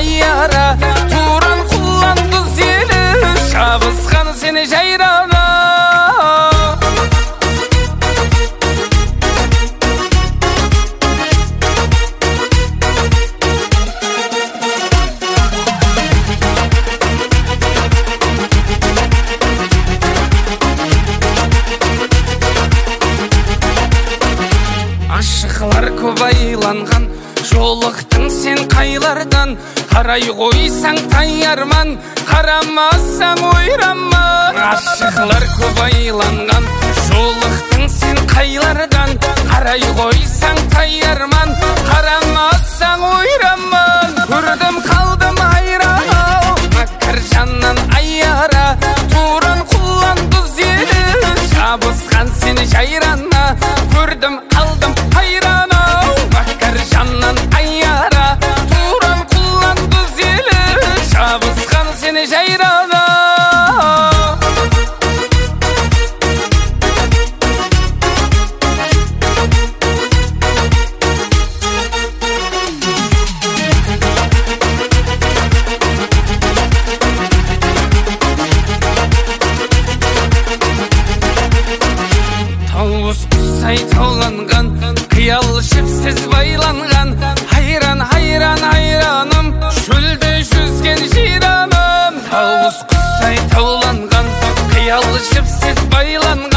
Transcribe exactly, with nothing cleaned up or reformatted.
айяра, туран құланды зелі, шабысқан сені жайрана. Ашықлар көп айланған, жолықтың сен қайлардан. Қарай қойсаң қайарман, қарамасаң ойраман. Ашықлар көп айланған, жолықтың сен қайлардан. Қарай қойсаң қайарман, қарамасаң ойраман. Көрдім қалдым айрау, макар жаннан айяра, туран құланды зелі, шабысқан сені жайрана. Көрдім қалдым айрана, макар жаннан айяра, туран құланды зелі, шабысқан сені жайрана. Тауыз құсай тауланған, қиял шепсіз байланған. Хайран, хайран, хайраным, шөлде жүзген жираным. Тауыз құсай тауланған, қиял шепсіз байланған.